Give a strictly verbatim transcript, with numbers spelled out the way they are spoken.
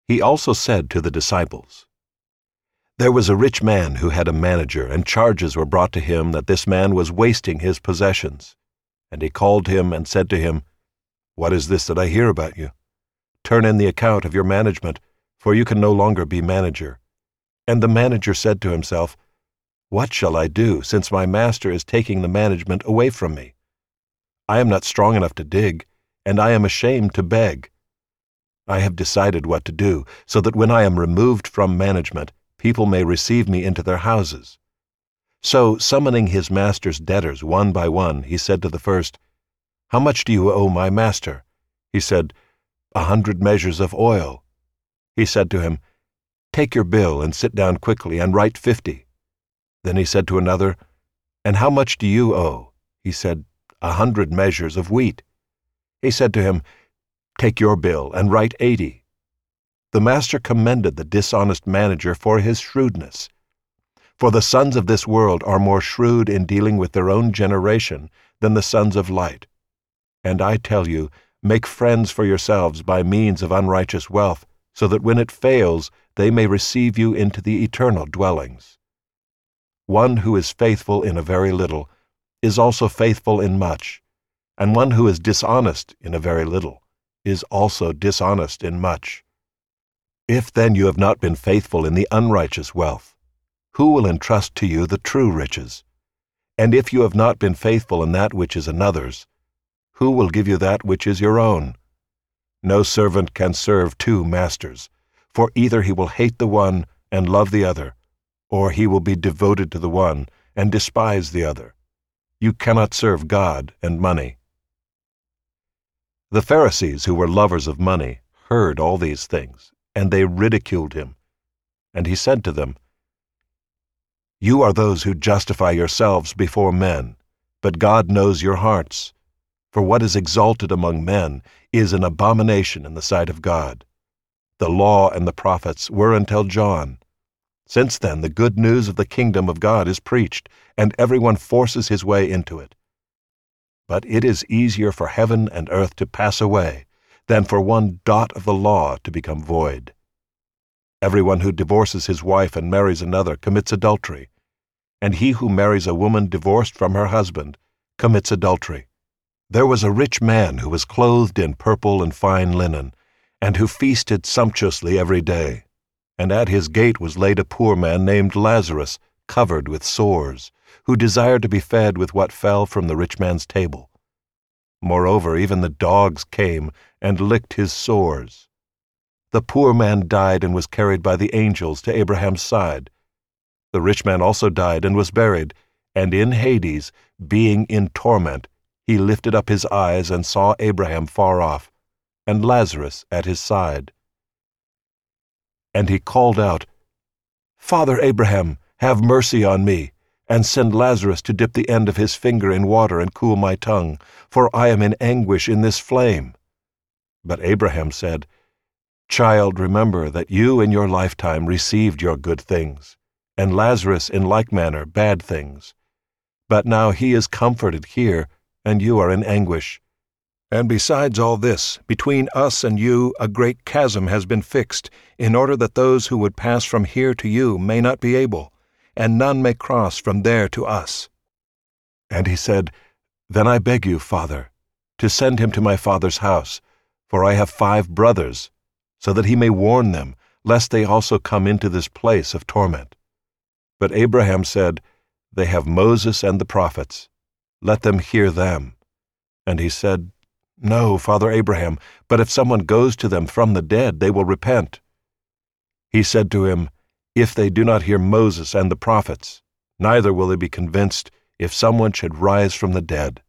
He also said to the disciples, "There was a rich man who had a manager, and charges were brought to him that this man was wasting his possessions. And he called him and said to him, 'What is this that I hear about you? Turn in the account of your management, for you can no longer be manager.' And the manager said to himself, 'What shall I do, since my master is taking the management away from me? I am not strong enough to dig, and I am ashamed to beg. I have decided what to do, so that when I am removed from management, people may receive me into their houses.' So, summoning his master's debtors one by one, he said to the first, 'How much do you owe my master?' He said, 'A hundred measures of oil.' He said to him, 'Take your bill and sit down quickly and write fifty.' Then he said to another, 'And how much do you owe?' He said, 'A hundred measures of wheat.' He said to him, 'Take your bill and write eighty.' The master commended the dishonest manager for his shrewdness. For the sons of this world are more shrewd in dealing with their own generation than the sons of light. And I tell you, make friends for yourselves by means of unrighteous wealth, so that when it fails, they may receive you into the eternal dwellings. One who is faithful in a very little is also faithful in much, and one who is dishonest in a very little is also dishonest in much. If then you have not been faithful in the unrighteous wealth, who will entrust to you the true riches? And if you have not been faithful in that which is another's, who will give you that which is your own? No servant can serve two masters, for either he will hate the one and love the other, or he will be devoted to the one and despise the other. You cannot serve God and money." The Pharisees, who were lovers of money, heard all these things, and they ridiculed him. And he said to them, "You are those who justify yourselves before men, but God knows your hearts. For what is exalted among men is an abomination in the sight of God. The law and the prophets were until John. Since then the good news of the kingdom of God is preached, and everyone forces his way into it. But it is easier for heaven and earth to pass away than for one dot of the law to become void. Everyone who divorces his wife and marries another commits adultery, and he who marries a woman divorced from her husband commits adultery. There was a rich man who was clothed in purple and fine linen, and who feasted sumptuously every day. And at his gate was laid a poor man named Lazarus, covered with sores, who desired to be fed with what fell from the rich man's table. Moreover, even the dogs came and licked his sores. The poor man died and was carried by the angels to Abraham's side. The rich man also died and was buried, and in Hades, being in torment, he lifted up his eyes and saw Abraham far off, and Lazarus at his side. And he called out, 'Father Abraham, have mercy on me, and send Lazarus to dip the end of his finger in water and cool my tongue, for I am in anguish in this flame.' But Abraham said, 'Child, remember that you in your lifetime received your good things, and Lazarus in like manner bad things. But now he is comforted here, and you are in anguish. And besides all this, between us and you a great chasm has been fixed, in order that those who would pass from here to you may not be able, and none may cross from there to us.' And he said, 'Then I beg you, Father, to send him to my father's house, for I have five brothers, so that he may warn them, lest they also come into this place of torment.' But Abraham said, 'They have Moses and the prophets. Let them hear them.' And he said, 'No, Father Abraham, but if someone goes to them from the dead, they will repent.' He said to him, 'If they do not hear Moses and the prophets, neither will they be convinced if someone should rise from the dead.'